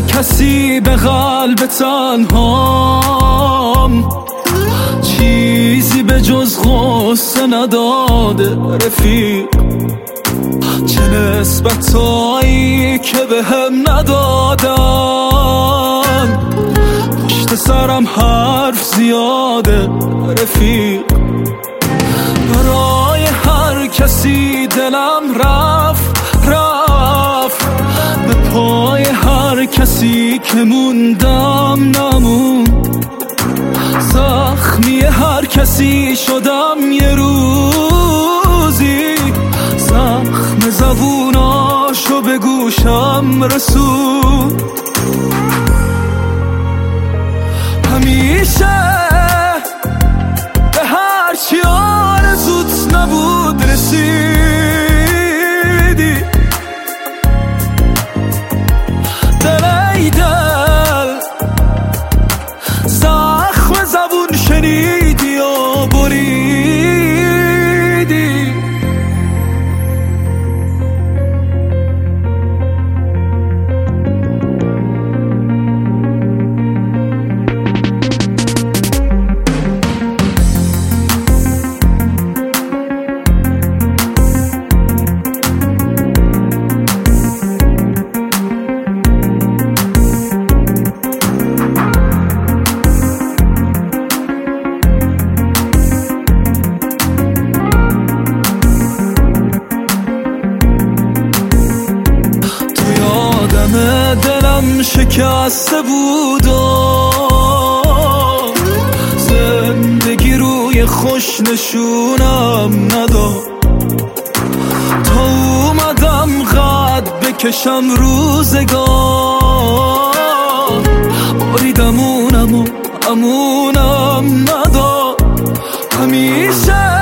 کسی به قلب تنهام چیزی به جز غصه نداده رفیق. چه نسبتایی که به هم ندادن، پشت سرم حرف زیاده رفیق. برای هر کسی دلم رفت به پای هر کسی که موندم نموند. زخمی هر کسی شدم یه روزی، زخم زبوناشو به گوشم رسوند. همیشه به هر چی آرزوت نبود رسیدی. دل ای دل زخم زبون شنیدی و بریدی. دلم شکسته بود و زندگی روی خوش نشونم نداد. تا اومدم قد بکشم روزگار، بریدم اونم نداد. همیشه